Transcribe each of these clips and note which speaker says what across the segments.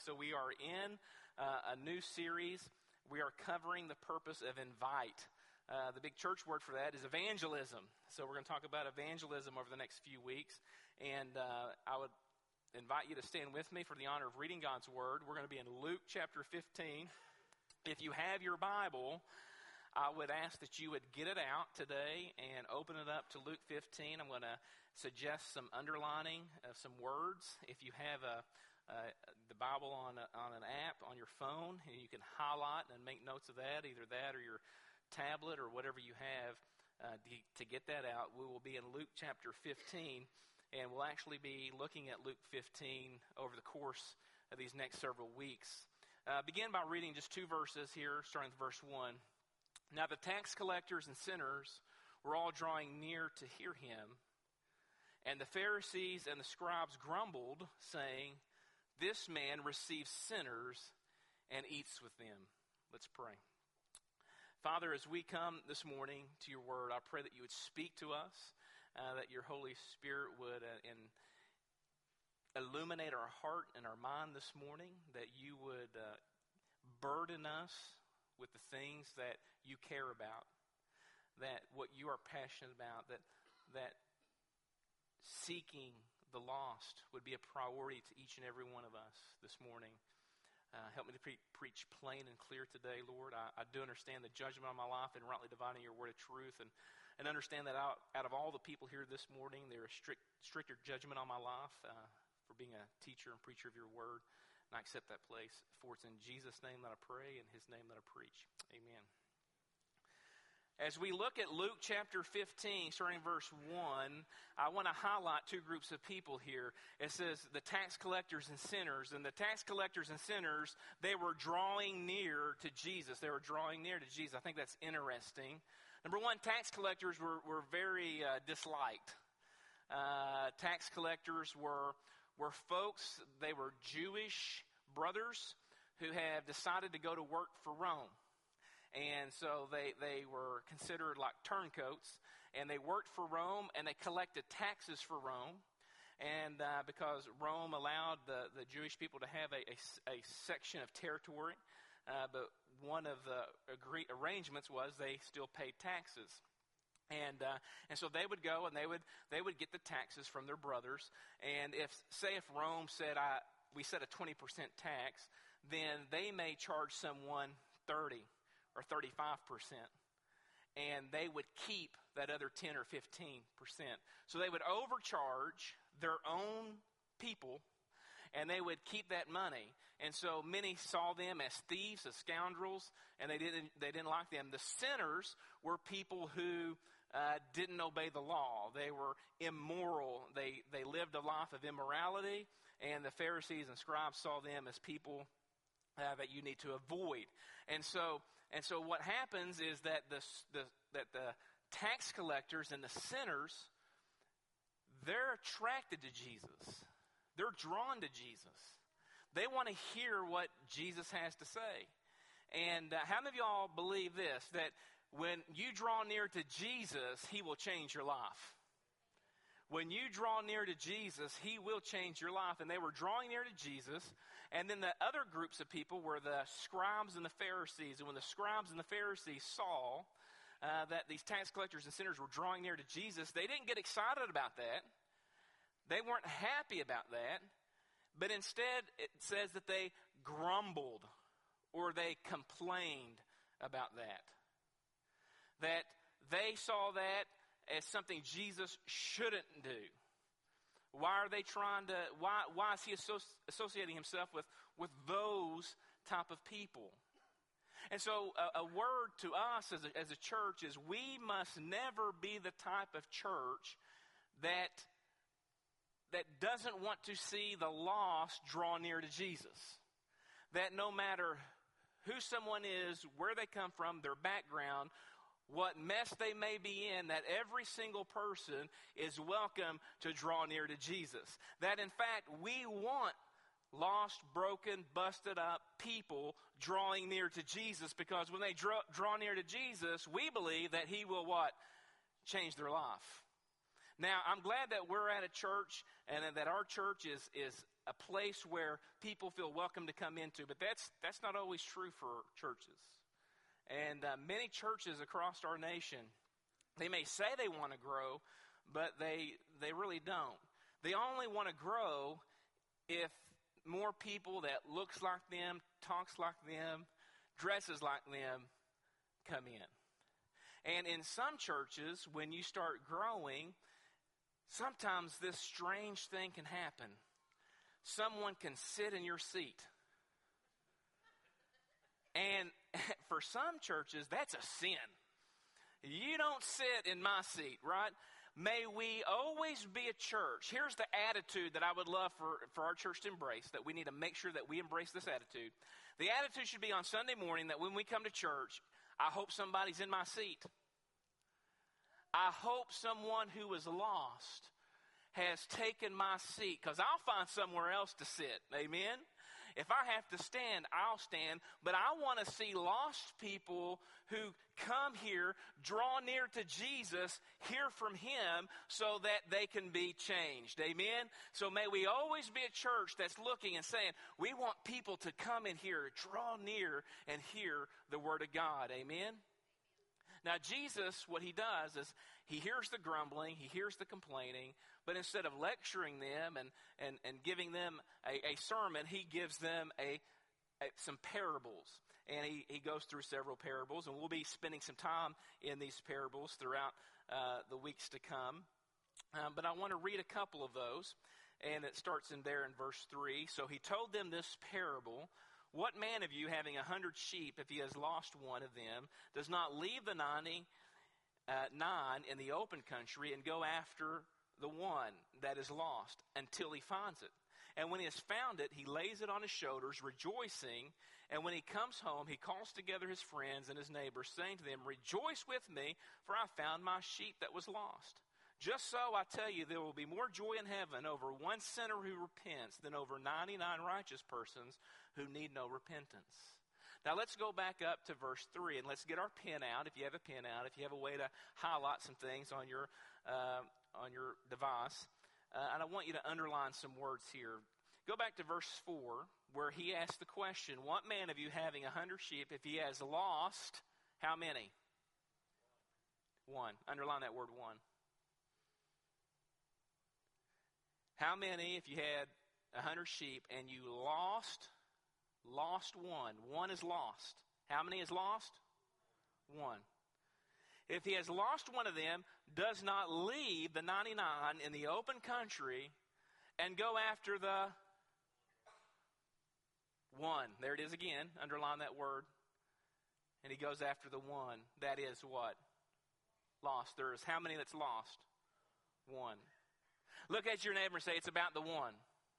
Speaker 1: So we are in a new series. We are covering the purpose of invite. The big church word for that is evangelism. So we're going to talk about evangelism over the next few weeks. And I would invite you to stand with me for the honor of reading God's word. We're going to be in Luke chapter 15. If you have your Bible, I would ask that you would get it out today and open it up to Luke 15. I'm going to suggest some underlining of some words. If you have the Bible on an app on your phone, you can highlight and make notes of that, either that or your tablet or whatever you have to get that out. We will be in Luke chapter 15, and we'll actually be looking at Luke 15 over the course of these next several weeks. Begin by reading just two verses here, starting with verse 1. Now the tax collectors and sinners were all drawing near to hear him, and the Pharisees and the scribes grumbled, saying, "This man receives sinners and eats with them." Let's pray. Father, as we come this morning to your word, I pray that you would speak to us, that your Holy Spirit would illuminate our heart and our mind this morning, that you would burden us with the things that you care about, that what you are passionate about, that seeking the lost would be a priority to each and every one of us this morning. Help me to preach plain and clear today, Lord. I do understand the judgment on my life and rightly dividing your word of truth, and understand that out of all the people here this morning, there is stricter judgment on my life for being a teacher and preacher of your word. And I accept that place. For it's in Jesus' name that I pray, and his name that I preach. Amen. As we look at Luke chapter 15, starting verse 1, I want to highlight two groups of people here. It says the tax collectors and sinners. And the tax collectors and sinners, they were drawing near to Jesus. They were drawing near to Jesus. I think that's interesting. Number one, tax collectors were very disliked. Tax collectors were folks, they were Jewish brothers who have decided to go to work for Rome. And so they were considered like turncoats, and they worked for Rome, and they collected taxes for Rome. And because Rome allowed the Jewish people to have a section of territory, but one of the arrangements was they still paid taxes. And so they would go and they would get the taxes from their brothers. And if Rome said we set a 20% tax, then they may charge someone 30 or 35%, and they would keep that other 10 or 15%. So they would overcharge their own people, and they would keep that money. And so many saw them as thieves, as scoundrels, and they didn't like them. The sinners were people who didn't obey the law. They were immoral. They lived a life of immorality, and the Pharisees and scribes saw them as people that you need to avoid. And so what happens is that the tax collectors and the sinners, they're attracted to Jesus. They're drawn to Jesus. They want to hear what Jesus has to say. And how many of y'all believe this, that when you draw near to Jesus, he will change your life? When you draw near to Jesus, he will change your life. And they were drawing near to Jesus. And then the other groups of people were the scribes and the Pharisees. And when the scribes and the Pharisees saw that these tax collectors and sinners were drawing near to Jesus, they didn't get excited about that. They weren't happy about that. But instead, it says that they grumbled or they complained about that. That they saw that as something Jesus shouldn't do. Why are they why is he associating himself with those type of people? And so a word to us as a church is we must never be the type of church that doesn't want to see the lost draw near to Jesus. That no matter who someone is, where they come from, their background, what mess they may be in, that every single person is welcome to draw near to Jesus. That in fact, we want lost, broken, busted up people drawing near to Jesus, because when they draw near to Jesus, we believe that he will what? Change their life. Now, I'm glad that we're at a church and that our church is a place where people feel welcome to come into. But that's not always true for churches. And many churches across our nation, they may say they want to grow, but they really don't. They only want to grow if more people that looks like them, talks like them, dresses like them come in. And in some churches, when you start growing, sometimes this strange thing can happen. Someone can sit in your seat. And for some churches, that's a sin. You don't sit in my seat, right? May we always be a church. Here's the attitude that I would love for our church to embrace, that we need to make sure that we embrace this attitude. The attitude should be on Sunday morning that when we come to church, I hope somebody's in my seat. I hope someone who is lost has taken my seat, because I'll find somewhere else to sit. Amen? If I have to stand, I'll stand. But I want to see lost people who come here, draw near to Jesus, hear from Him, so that they can be changed. Amen? So may we always be a church that's looking and saying, we want people to come in here, draw near, and hear the Word of God. Amen? Now, Jesus, what He does is He hears the grumbling, He hears the complaining, but instead of lecturing them and giving them a sermon, He gives them some parables. And he goes through several parables, and we'll be spending some time in these parables throughout the weeks to come. But I want to read a couple of those, and it starts in there in verse 3. So He told them this parable. What man of you, having 100 sheep, if he has lost one of them, does not leave the 99 in the open country and go after the one that is lost until he finds it? And when he has found it, he lays it on his shoulders, rejoicing. And when he comes home, he calls together his friends and his neighbors, saying to them, rejoice with me, for I found my sheep that was lost. Just so, I tell you, there will be more joy in heaven over one sinner who repents than over 99 righteous persons who need no repentance. Now let's go back up to verse 3, and let's get our pen out, if you have a pen out, if you have a way to highlight some things on your device. And I want you to underline some words here. Go back to verse 4, where he asked the question, what man of you having 100 sheep, if he has lost, how many? One. Underline that word, one. How many, if you had 100 sheep and you lost one? One is lost. How many is lost? One. If he has lost one of them, does not leave the 99 in the open country and go after the one. There it is again. Underline that word. And he goes after the one. That is what? Lost. There is how many that's lost? One. Look at your neighbor and say, it's about the one.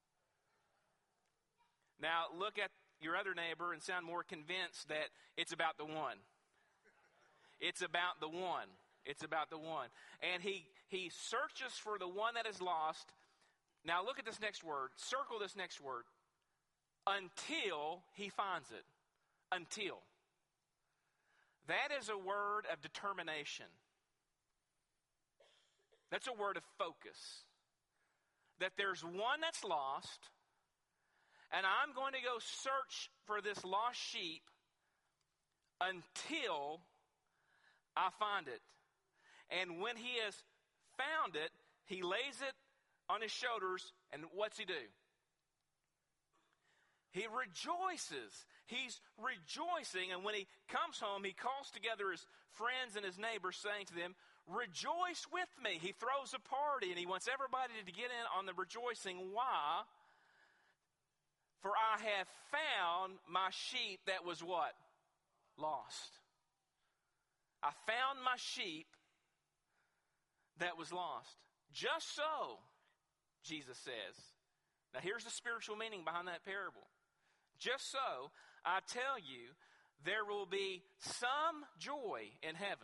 Speaker 1: Now, look at your other neighbor and sound more convinced that it's about the one. It's about the one. It's about the one. And he searches for the one that is lost. Now, look at this next word. Circle this next word. Until he finds it. Until. That is a word of determination. That's a word of focus. That there's one that's lost, and I'm going to go search for this lost sheep until I find it. And when he has found it, he lays it on his shoulders, and what's he do? He rejoices. He's rejoicing, and when he comes home, he calls together his friends and his neighbors, saying to them, rejoice with me. He throws a party, and he wants everybody to get in on the rejoicing. Why? For I have found my sheep that was what? Lost. I found my sheep that was lost. Just so, Jesus says. Now here's the spiritual meaning behind that parable. Just so, I tell you, there will be some joy in heaven.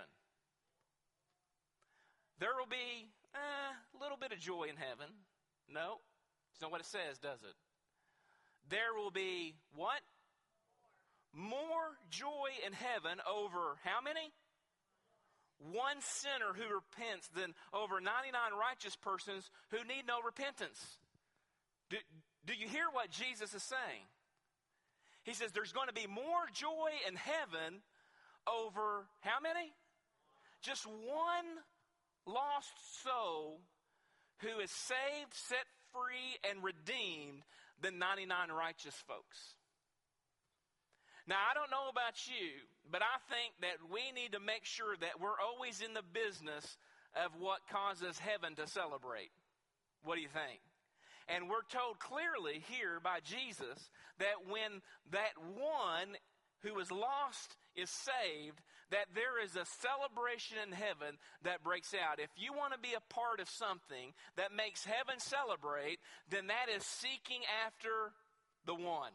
Speaker 1: There will be a little bit of joy in heaven. No, it's not what it says, does it? There will be what? More joy in heaven over how many? One sinner who repents than over 99 righteous persons who need no repentance. Do you hear what Jesus is saying? He says there's going to be more joy in heaven over how many? Just one lost soul who is saved, set free, and redeemed than 99 righteous folks. Now, I don't know about you, but I think that we need to make sure that we're always in the business of what causes heaven to celebrate. What do you think? And we're told clearly here by Jesus that when that one who is lost is saved, that there is a celebration in heaven that breaks out. If you want to be a part of something that makes heaven celebrate, then that is seeking after the one.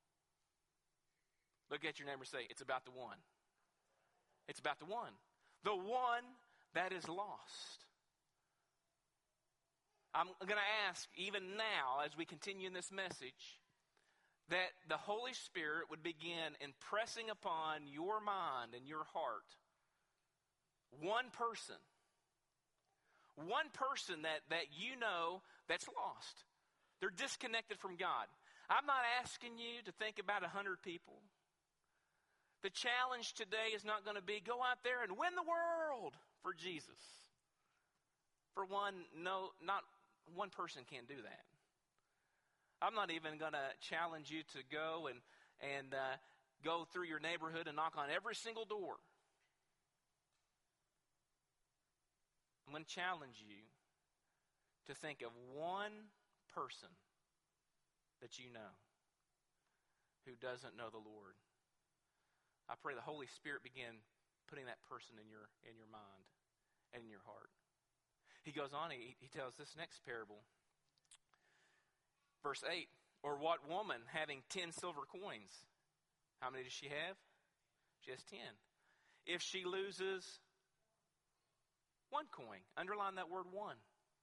Speaker 1: Look at your neighbor and say, it's about the one. It's about the one. The one that is lost. I'm going to ask, even now, as we continue in this message, that the Holy Spirit would begin impressing upon your mind and your heart one person that you know that's lost. They're disconnected from God. I'm not asking you to think about 100 people. The challenge today is not going to be go out there and win the world for Jesus. For one, no, not one person can't do that. I'm not even going to challenge you to go and go through your neighborhood and knock on every single door. I'm going to challenge you to think of one person that you know who doesn't know the Lord. I pray the Holy Spirit begin putting that person in your mind and in your heart. He goes on, he tells this next parable. Verse 8, or what woman having 10 silver coins, how many does she have? She has 10. If she loses one coin, underline that word one.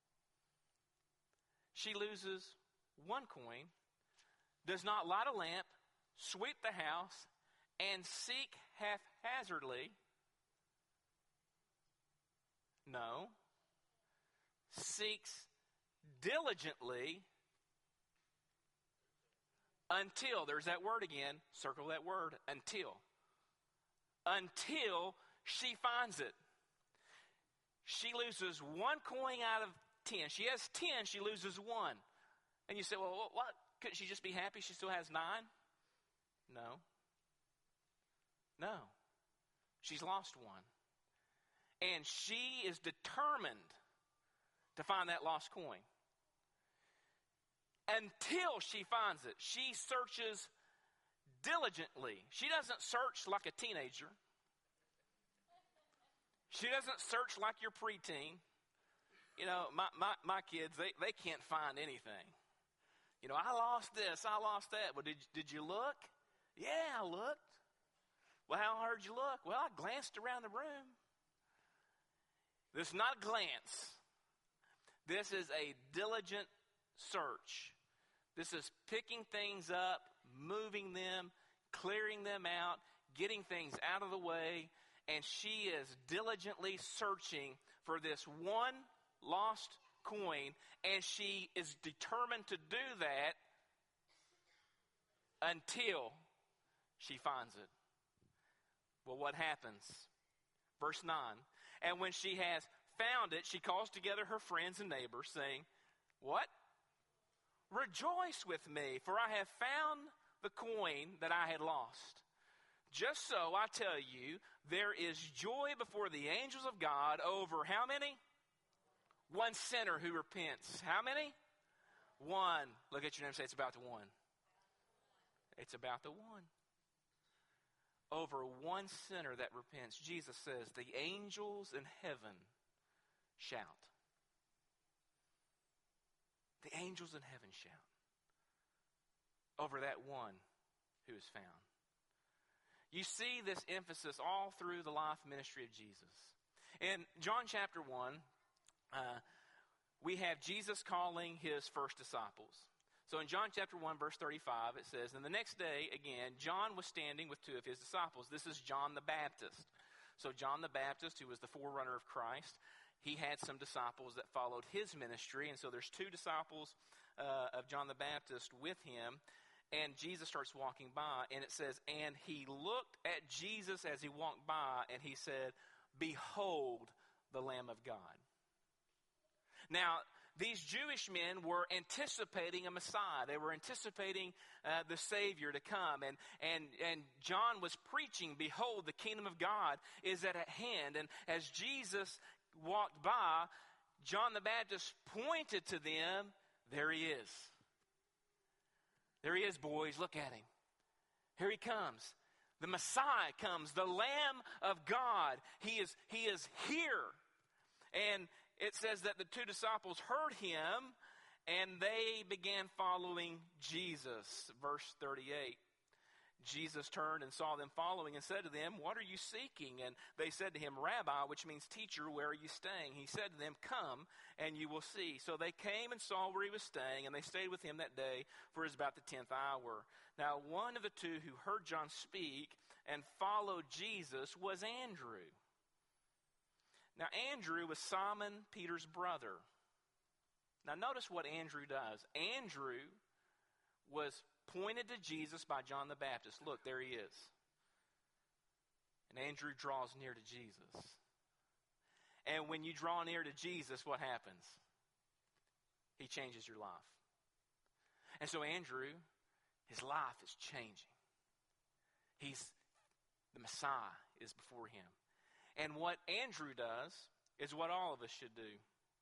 Speaker 1: She loses one coin, does not light a lamp, sweep the house, and seek haphazardly. No. Seeks diligently until, there's that word again, circle that word, until she finds it. She loses one coin out of 10. She has 10, she loses one. And you say, well, what? Couldn't she just be happy she still has 9? No. She's lost one. And she is determined to find that lost coin. Until she finds it, she searches diligently. She doesn't search like a teenager. She doesn't search like your preteen. You know, my kids, they can't find anything. You know, I lost this, I lost that. Well, did you look? Yeah, I looked. Well, how hard did you look? Well, I glanced around the room. This is not a glance. This is a diligent search. This is picking things up, moving them, clearing them out, getting things out of the way, and she is diligently searching for this one lost coin, and she is determined to do that until she finds it. Well, what happens? Verse 9, and when she has found it, she calls together her friends and neighbors, saying, what? Rejoice with me, for I have found the coin that I had lost. Just so, I tell you, there is joy before the angels of God over how many? One sinner who repents. How many? One. Look at your name and say, it's about the one. It's about the one. Over one sinner that repents. Jesus says, the angels in heaven shout. The angels in heaven shout over that one who is found. You see this emphasis all through the life ministry of Jesus. In John chapter 1, we have Jesus calling his first disciples. So in John chapter 1, verse 35, it says, and the next day, again, John was standing with 2 of his disciples. This is John the Baptist. So John the Baptist, who was the forerunner of Christ, he had some disciples that followed his ministry. And so there's 2 disciples of John the Baptist with him. And Jesus starts walking by, and it says, and he looked at Jesus as he walked by, and he said, behold the Lamb of God. Now, these Jewish men were anticipating a Messiah. They were anticipating the Savior to come. And John was preaching, behold, the kingdom of God is at hand. And as Jesus walked by, John the Baptist pointed to them, there he is. There he is, boys. Look at him. Here he comes. The Messiah comes. The Lamb of God. He is here. And it says that the two disciples heard him, and they began following Jesus. Verse 38. Jesus turned and saw them following and said to them, what are you seeking? And they said to him, Rabbi, which means teacher, where are you staying? He said to them, come and you will see. So they came and saw where he was staying, and they stayed with him that day, for it was about the 10th hour. Now one of the two who heard John speak and followed Jesus was Andrew. Now Andrew was Simon Peter's brother. Now notice what Andrew does. Andrew was pointed to Jesus by John the Baptist. Look, there he is. And Andrew draws near to Jesus. And when you draw near to Jesus, what happens? He changes your life. And so Andrew, his life is changing. The Messiah is before him. And what Andrew does is what all of us should do.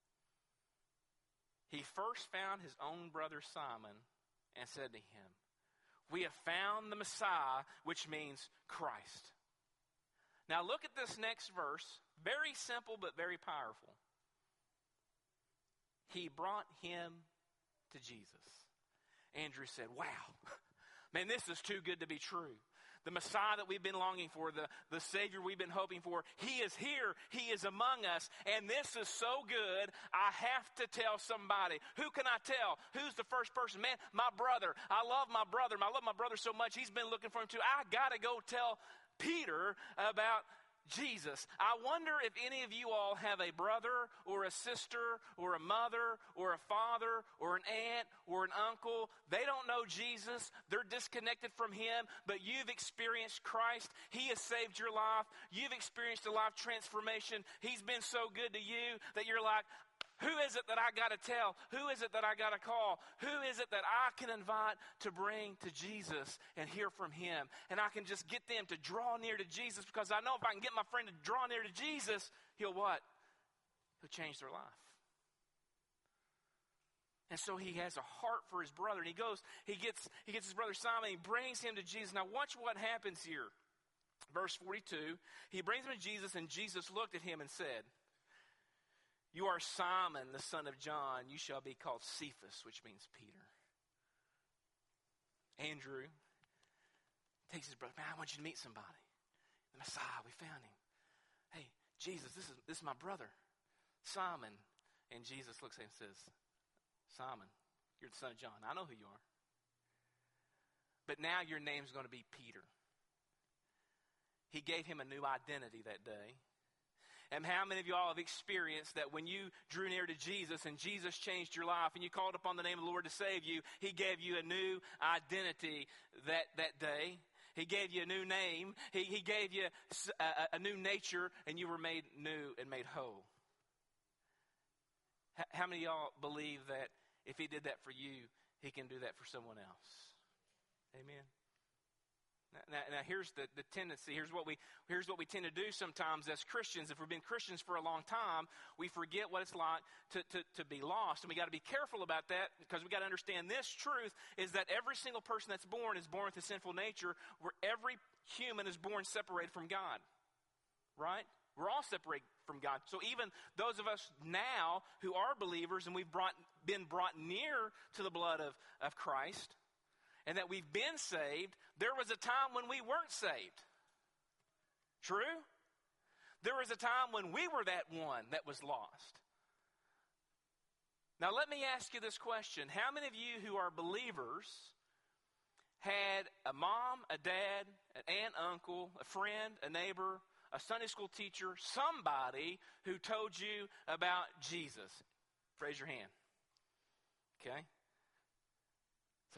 Speaker 1: He first found his own brother Simon and said to him, we have found the Messiah, which means Christ. Now look at this next verse. Very simple but very powerful. He brought him to Jesus. Andrew said, wow, man, this is too good to be true. The Messiah that we've been longing for, the Savior we've been hoping for, he is here, he is among us, and this is so good, I have to tell somebody. Who can I tell? Who's the first person? Man, my brother. I love my brother. I love my brother so much, he's been looking for him too. I got to go tell Peter about Jesus. I wonder if any of you all have a brother or a sister or a mother or a father or an aunt or an uncle. They don't know Jesus. They're disconnected from him, but you've experienced Christ. He has saved your life. You've experienced a life transformation. He's been so good to you that you're like, who is it that I got to tell? Who is it that I got to call? Who is it that I can invite to bring to Jesus and hear from him? And I can just get them to draw near to Jesus, because I know if I can get my friend to draw near to Jesus, he'll what? He'll change their life. And so he has a heart for his brother. And he gets his brother Simon, he brings him to Jesus. Now watch what happens here. Verse 42, he brings him to Jesus, and Jesus looked at him and said, you are Simon, the son of John. You shall be called Cephas, which means Peter. Andrew takes his brother. Man, I want you to meet somebody. The Messiah, we found him. Hey, Jesus, this is my brother, Simon. And Jesus looks at him and says, Simon, you're the son of John. I know who you are. But now your name's going to be Peter. He gave him a new identity that day. And how many of you all have experienced that when you drew near to Jesus and Jesus changed your life and you called upon the name of the Lord to save you, he gave you a new identity that day. He gave you a new name. He gave you a new nature, and you were made new and made whole. How many of y'all believe that if he did that for you, he can do that for someone else? Amen. Now here's the tendency. Here's what we tend to do sometimes as Christians. If we've been Christians for a long time, we forget what it's like to be lost. And we got to be careful about that, because we got to understand this truth is that every single person that's born is born with a sinful nature, where every human is born separated from God. Right? We're all separated from God. So even those of us now who are believers and we've been brought near to the blood of Christ, and that we've been saved, there was a time when we weren't saved. True? There was a time when we were that one that was lost. Now let me ask you this question. How many of you who are believers had a mom, a dad, an aunt, uncle, a friend, a neighbor, a Sunday school teacher, somebody who told you about Jesus? Raise your hand. Okay?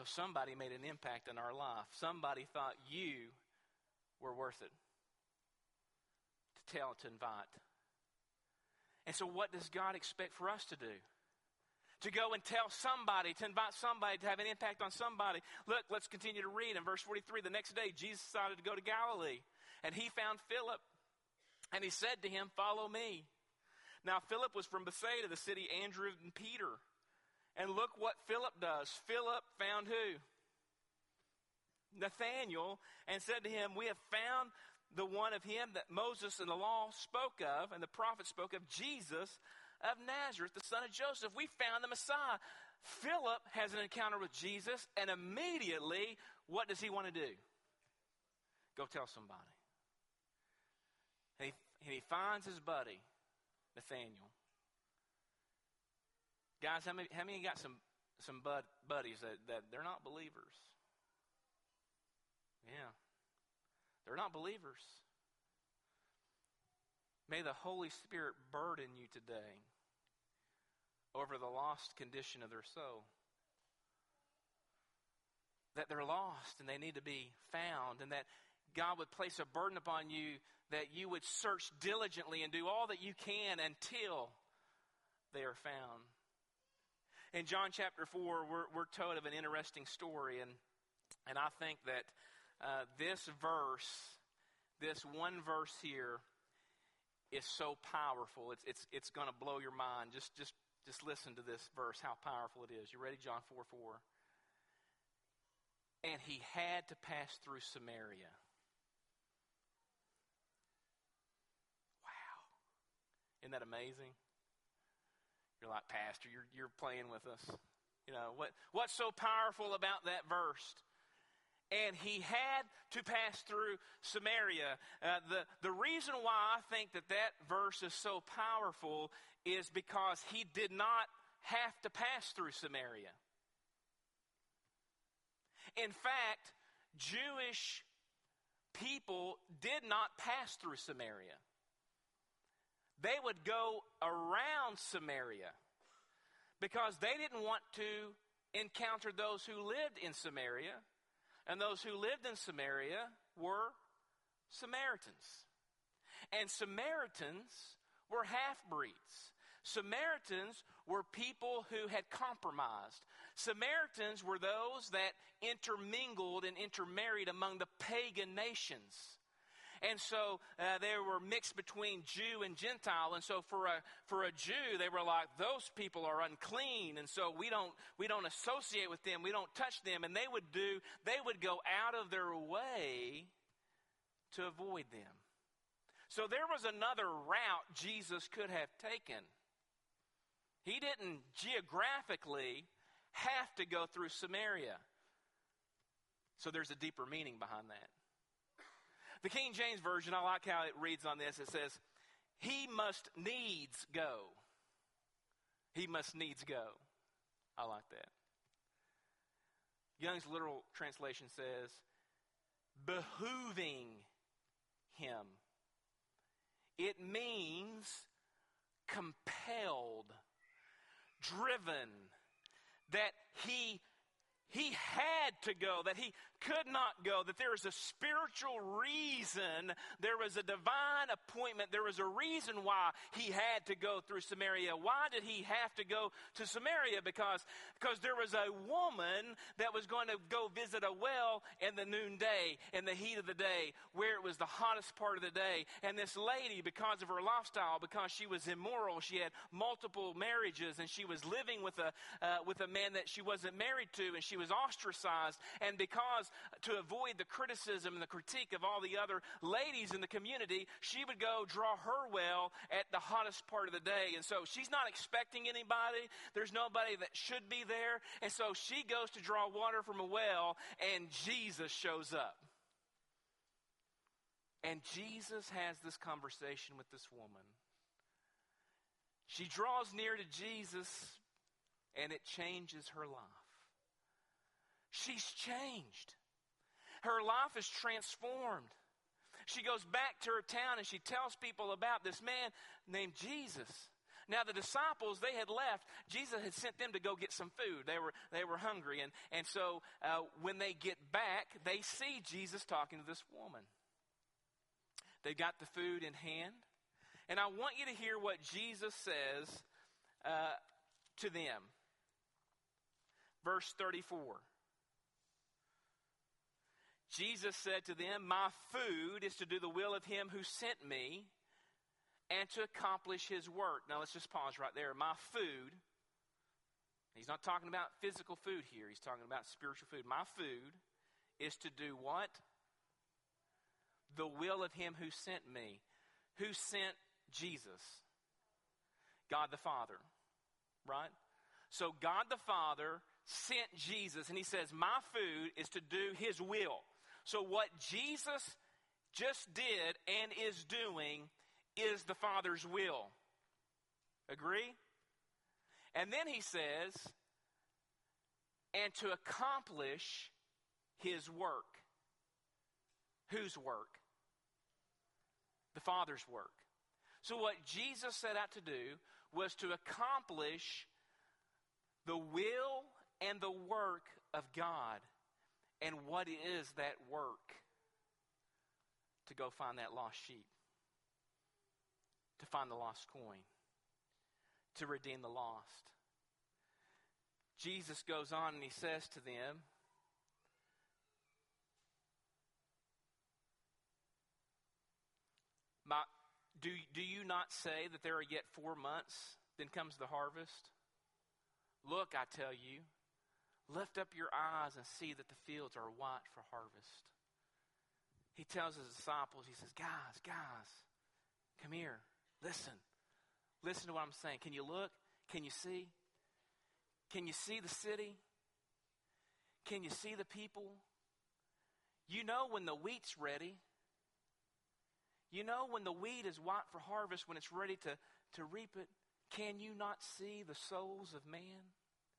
Speaker 1: So somebody made an impact in our life. Somebody thought you were worth it to tell, to invite. And so what does God expect for us to do? To go and tell somebody, to invite somebody, to have an impact on somebody. Look, let's continue to read in verse 43. The next day, Jesus decided to go to Galilee, and he found Philip, and he said to him, "Follow me." Now, Philip was from Bethsaida, the city Andrew and Peter. And look what Philip does. Philip found who? Nathanael, and said to him, "We have found the one of him that Moses and the law spoke of, and the prophets spoke of, Jesus of Nazareth, the son of Joseph. We found the Messiah." Philip has an encounter with Jesus, and immediately, what does he want to do? Go tell somebody. And he finds his buddy, Nathanael. Guys, how many got some buddies that they're not believers? Yeah. They're not believers. May the Holy Spirit burden you today over the lost condition of their soul. That they're lost and they need to be found, and that God would place a burden upon you that you would search diligently and do all that you can until they are found. In John chapter 4, we're told of an interesting story, and I think that this one verse here is so powerful. It's going to blow your mind. Just listen to this verse, how powerful it is. You ready? John 4:4. And he had to pass through Samaria. Wow. Isn't that amazing? You're like, "Pastor, you're playing with us." You know, what's so powerful about that verse? And he had to pass through Samaria. The reason why I think that verse is so powerful is because he did not have to pass through Samaria. In fact, Jewish people did not pass through Samaria. They would go around Samaria because they didn't want to encounter those who lived in Samaria. And those who lived in Samaria were Samaritans. And Samaritans were half-breeds. Samaritans were people who had compromised. Samaritans were those that intermingled and intermarried among the pagan nations. And so they were mixed between Jew and Gentile. And so for a Jew, they were like, "Those people are unclean, and so we don't associate with them. We don't touch them." And they would go out of their way to avoid them. So there was another route Jesus could have taken. He didn't geographically have to go through Samaria. So there's a deeper meaning behind that. The King James Version, I like how it reads on this. It says, "He must needs go." He must needs go. I like that. Young's literal translation says, "behooving him." It means compelled, driven, that he had to go, that he could not go, that there was a spiritual reason, there was a divine appointment, there was a reason why he had to go through Samaria. Why did he have to go to Samaria? Because there was a woman that was going to go visit a well in the noonday, in the heat of the day, where it was the hottest part of the day. And this lady, because of her lifestyle, because she was immoral, she had multiple marriages, and she was living with a man that she wasn't married to, and she was ostracized. And because to avoid the criticism and the critique of all the other ladies in the community, she would go draw her well at the hottest part of the day. And so she's not expecting anybody. There's nobody that should be there. And so she goes to draw water from a well, and Jesus shows up. And Jesus has this conversation with this woman. She draws near to Jesus, and it changes her life. She's changed. Her life is transformed. She goes back to her town and she tells people about this man named Jesus. Now the disciples, they had left. Jesus had sent them to go get some food. They were hungry. And so when they get back, they see Jesus talking to this woman. They got the food in hand. And I want you to hear what Jesus says to them. Verse 34. Jesus said to them, my food is to do the will of him who sent me and to accomplish his work. Now let's just pause right there. My food, he's not talking about physical food here. He's talking about spiritual food. My food is to do what? The will of him who sent me. Who sent Jesus? God the Father. Right? So God the Father sent Jesus, and he says, my food is to do his will. So what Jesus just did and is doing is the Father's will. Agree? And then he says, and to accomplish his work. Whose work? The Father's work. So what Jesus set out to do was to accomplish the will and the work of God. And what is that work? To go find that lost sheep. To find the lost coin. To redeem the lost. Jesus goes on and he says to them, do you not say that there are yet 4 months, then comes the harvest? Look, I tell you, lift up your eyes and see that the fields are white for harvest. He tells his disciples, he says, guys, come here. Listen to what I'm saying. Can you look? Can you see? Can you see the city? Can you see the people? You know when the wheat's ready. You know when the wheat is white for harvest, when it's ready to reap it. Can you not see the souls of man?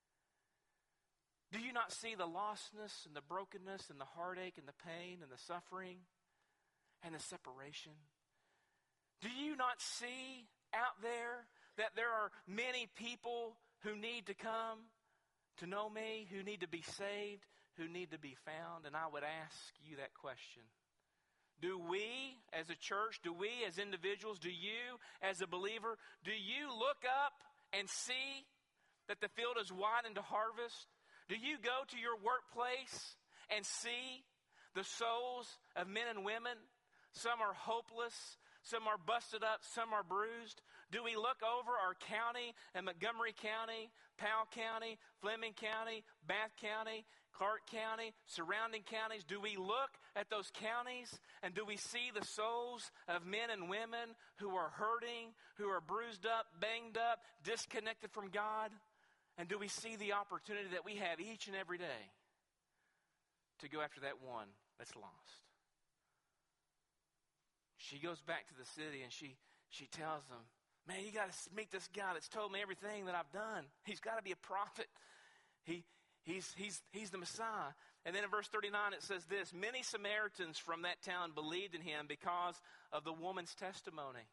Speaker 1: Do you not see the lostness and the brokenness and the heartache and the pain and the suffering and the separation? Do you not see out there that there are many people who need to come to know me, who need to be saved, who need to be found? And I would ask you that question. Do we as a church, do we as individuals, do you as a believer, do you look up and see that the field is white into harvest? Do you go to your workplace and see the souls of men and women? Some are hopeless, some are busted up, some are bruised. Do we look over our county and Montgomery County, Powell County, Fleming County, Bath County, Clark County, surrounding counties? Do we look at those counties and do we see the souls of men and women who are hurting, who are bruised up, banged up, disconnected from God? And do we see the opportunity that we have each and every day to go after that one that's lost? She goes back to the city and she tells them, man, you got to meet this guy that's told me everything that I've done. He's got to be a prophet. He's the Messiah. And then in verse 39 it says this, many Samaritans from that town believed in him because of the woman's testimony.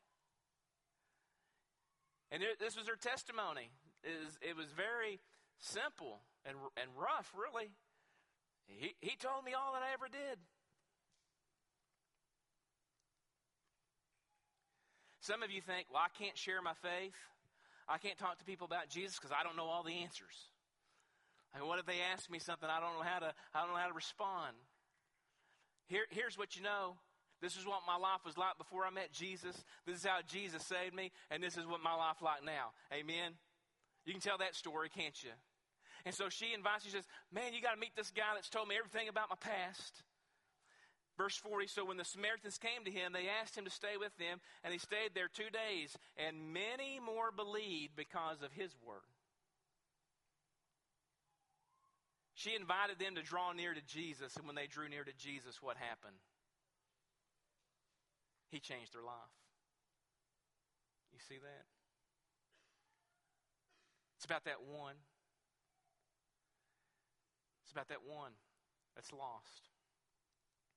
Speaker 1: And this was her testimony. It was very simple and rough, really. He told me all that I ever did. Some of you think, well, I can't share my faith. I can't talk to people about Jesus because I don't know all the answers. Like, what if they ask me something I don't know how to respond? Here's what you know. This is what my life was like before I met Jesus. This is how Jesus saved me, and this is what my life like now. Amen. You can tell that story, can't you? And so she invites, she says, man, you got to meet this guy that's told me everything about my past. Verse 40, so when the Samaritans came to him, they asked him to stay with them, and he stayed there 2 days, and many more believed because of his word. She invited them to draw near to Jesus, and when they drew near to Jesus, what happened? He changed their life. You see that? It's about that one. It's about that one that's lost.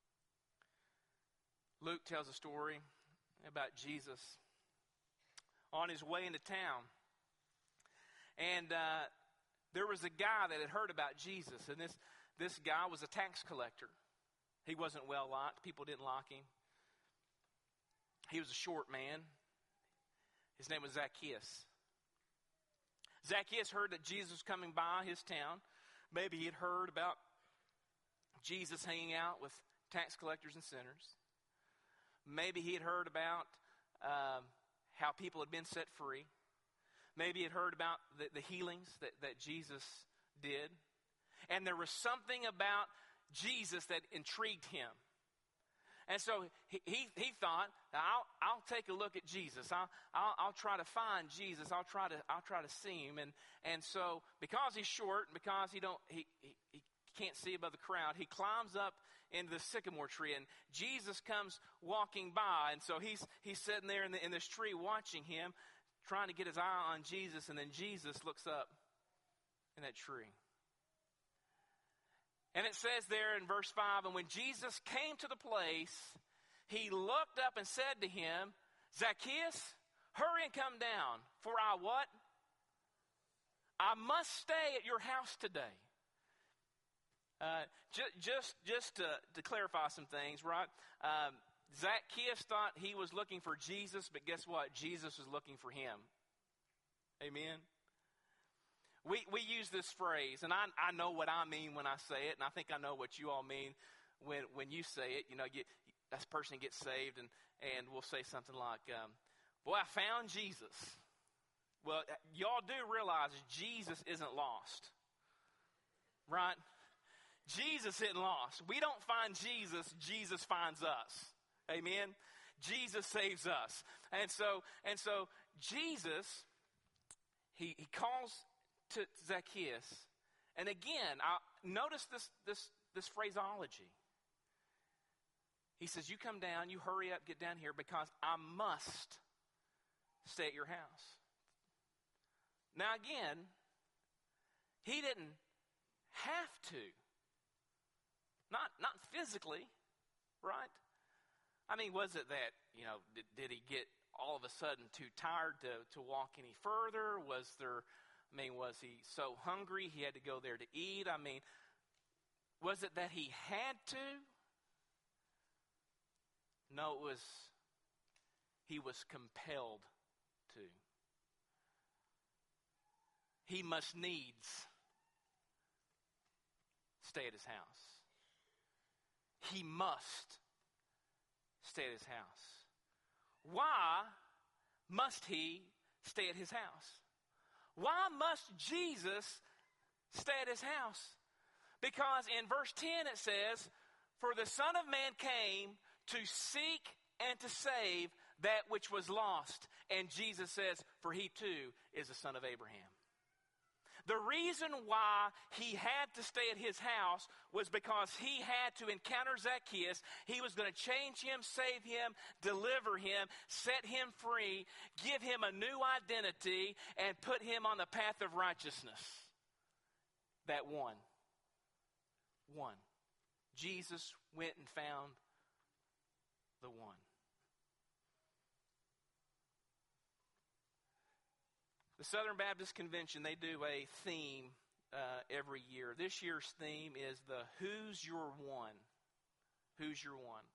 Speaker 1: Luke tells a story about Jesus on his way into town. And there was a guy that had heard about Jesus. And this guy was a tax collector. He wasn't well liked. People didn't like him. He was a short man. His name was Zacchaeus. Zacchaeus heard that Jesus was coming by his town. Maybe he had heard about Jesus hanging out with tax collectors and sinners. Maybe he had heard about how people had been set free. Maybe he had heard about the healings that Jesus did. And there was something about Jesus that intrigued him. And so he thought, I'll take a look at Jesus. I'll try to find Jesus. I'll try to see him. And so because he's short and because he can't see above the crowd, he climbs up into the sycamore tree, and Jesus comes walking by. And so he's sitting there in this tree watching him, trying to get his eye on Jesus, and then Jesus looks up in that tree. And it says there in verse 5, and when Jesus came to the place, he looked up and said to him, Zacchaeus, hurry and come down, for I what? I must stay at your house today. Just to clarify some things, right? Zacchaeus thought he was looking for Jesus, but guess what? Jesus was looking for him. Amen? We use this phrase, and I know what I mean when I say it, and I think I know what you all mean when you say it. You know, that person gets saved, and we'll say something like, boy, I found Jesus. Well, y'all do realize Jesus isn't lost, right? Jesus isn't lost. We don't find Jesus, Jesus finds us. Amen? Jesus saves us. And so Jesus, he calls to Zacchaeus. And again, notice this phraseology. He says, you come down, you hurry up, get down here, because I must stay at your house. Now again, he didn't have to. Not physically, right? I mean, was it that, did he get all of a sudden too tired to walk any further? Was he so hungry he had to go there to eat? I mean, was it that he had to? No, he was compelled to. He must needs stay at his house. He must stay at his house. Why must he stay at his house? Why must Jesus stay at his house? Because in verse 10 it says, for the Son of Man came to seek and to save that which was lost. And Jesus says, for he too is the son of Abraham. The reason why he had to stay at his house was because he had to encounter Zacchaeus. He was going to change him, save him, deliver him, set him free, give him a new identity, and put him on the path of righteousness. That one. Jesus went and found the one. The Southern Baptist Convention, they do a theme every year. This year's theme is the Who's Your One? Who's Your One?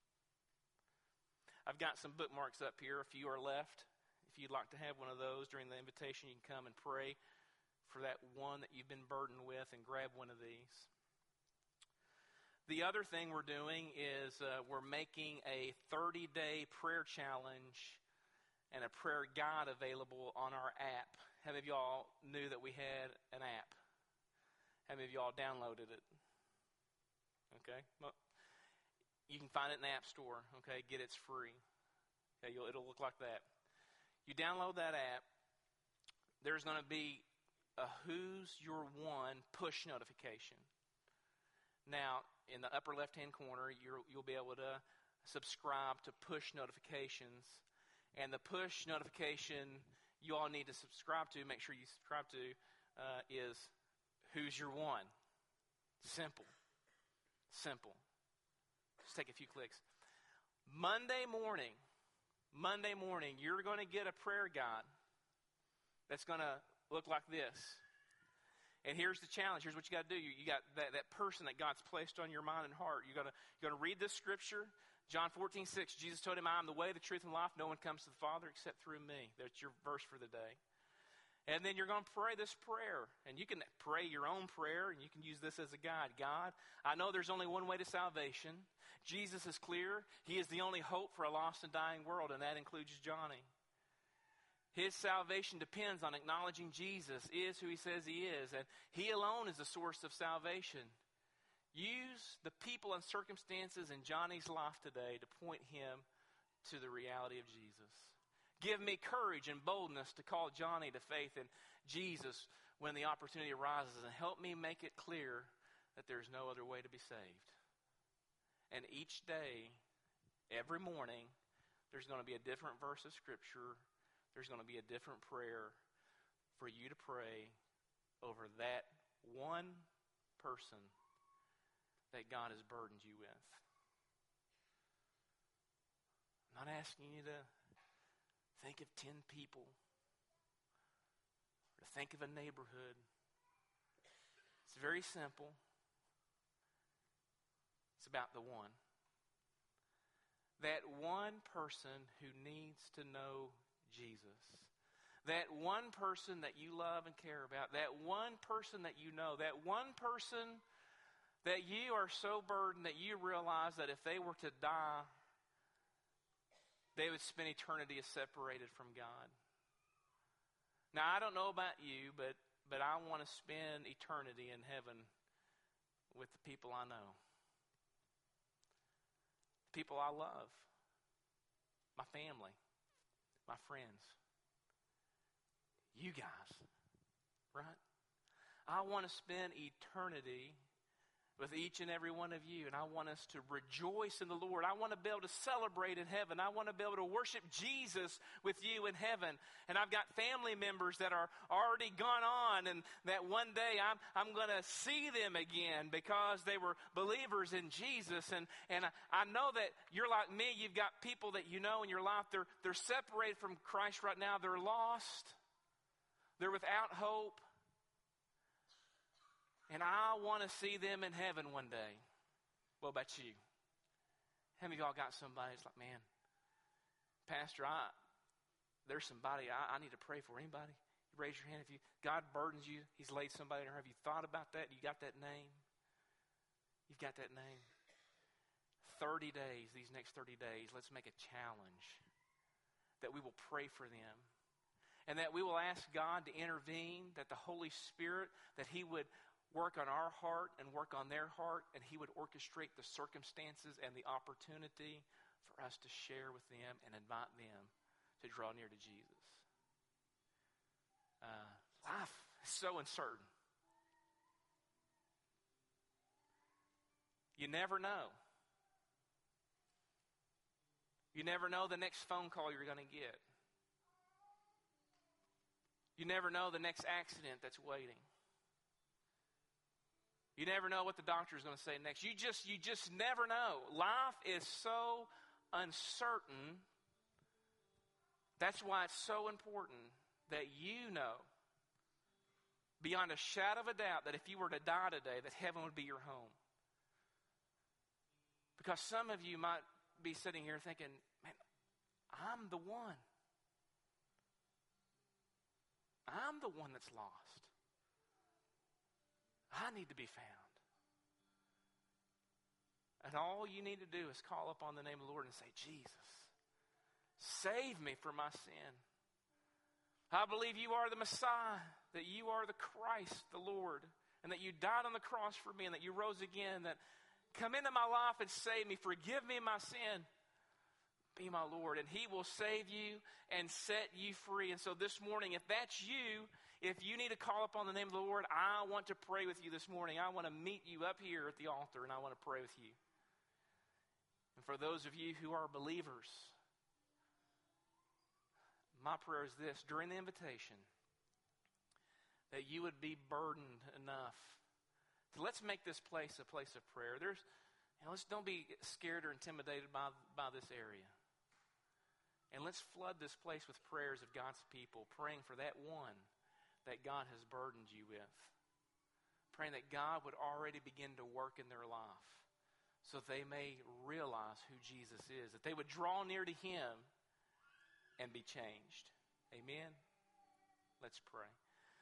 Speaker 1: I've got some bookmarks up here. A few are left. If you'd like to have one of those during the invitation, you can come and pray for that one that you've been burdened with and grab one of these. The other thing we're doing is we're making a 30-day prayer challenge and a prayer guide available on our app. How many of y'all knew that we had an app? How many of y'all downloaded it? Okay. Well, you can find it in the App Store. Okay. Get it's free. Okay. It'll look like that. You download that app. There's going to be a Who's Your One push notification. Now, in the upper left-hand corner, you'll be able to subscribe to push notifications. And the push notification you all need to subscribe to, make sure you subscribe to, is Who's Your One? Simple. Just take a few clicks. Monday morning, Monday morning, you're going to get a prayer guide that's going to look like this. And here's the challenge. Here's what you got to do. You got that person that God's placed on your mind and heart. You're going to read this scripture. John 14:6. Jesus told him, I am the way, the truth, and life. No one comes to the Father except through me. That's your verse for the day. And then you're going to pray this prayer. And you can pray your own prayer, and you can use this as a guide. God, I know there's only one way to salvation. Jesus is clear. He is the only hope for a lost and dying world, and that includes Johnny. His salvation depends on acknowledging Jesus is who he says he is, and he alone is the source of salvation. Use the people and circumstances in Johnny's life today to point him to the reality of Jesus. Give me courage and boldness to call Johnny to faith in Jesus when the opportunity arises, and help me make it clear that there's no other way to be saved. And each day, every morning, there's going to be a different verse of Scripture. There's going to be a different prayer for you to pray over that one person that God has burdened you with. I'm not asking you to think of 10 people or to think of a neighborhood. It's very simple. It's about the one. That one person who needs to know Jesus. That one person that you love and care about. That one person that you know. That one person that you are so burdened that you realize that if they were to die, they would spend eternity as separated from God. Now, I don't know about you, but I want to spend eternity in heaven with the people I know. The people I love. My family. My friends, you guys, right? I want to spend eternity with each and every one of you, and I want us to rejoice in the Lord. I want to be able to celebrate in heaven. I want to be able to worship Jesus with you in heaven. And I've got family members that are already gone on, and that one day I'm going to see them again because they were believers in Jesus. And I know that you're like me. You've got people that you know in your life. They're separated from Christ right now. They're lost. They're without hope. And I want to see them in heaven one day. What about you? How many of y'all got somebody that's like, man, Pastor, there's somebody I need to pray for. Anybody? You raise your hand if God burdens you. He's laid somebody in her. Have you thought about that? You got that name? You've got that name? 30 days, these next 30 days, let's make a challenge that we will pray for them. And that we will ask God to intervene, that the Holy Spirit, that He would work on our heart and work on their heart, and He would orchestrate the circumstances and the opportunity for us to share with them and invite them to draw near to Jesus. Life is so uncertain. You never know. You never know the next phone call you're going to get. You never know the next accident that's waiting. You never know what the doctor is going to say next. You just never know. Life is so uncertain. That's why it's so important that you know, beyond a shadow of a doubt, that if you were to die today, that heaven would be your home. Because some of you might be sitting here thinking, man, I'm the one. I'm the one that's lost. I need to be found. And all you need to do is call upon the name of the Lord and say, Jesus, save me from my sin. I believe you are the Messiah, that you are the Christ, the Lord, and that you died on the cross for me, and that you rose again, that come into my life and save me, forgive me my sin. Be my Lord, and He will save you and set you free. And so this morning, if that's you, if you need to call upon the name of the Lord, I want to pray with you this morning. I want to meet you up here at the altar, and I want to pray with you. And for those of you who are believers, my prayer is this: during the invitation, that you would be burdened enough. So let's make this place a place of prayer. Let's don't be scared or intimidated by this area. And let's flood this place with prayers of God's people, praying for that one that God has burdened you with. Praying that God would already begin to work in their life so that they may realize who Jesus is, that they would draw near to Him and be changed. Amen? Let's pray.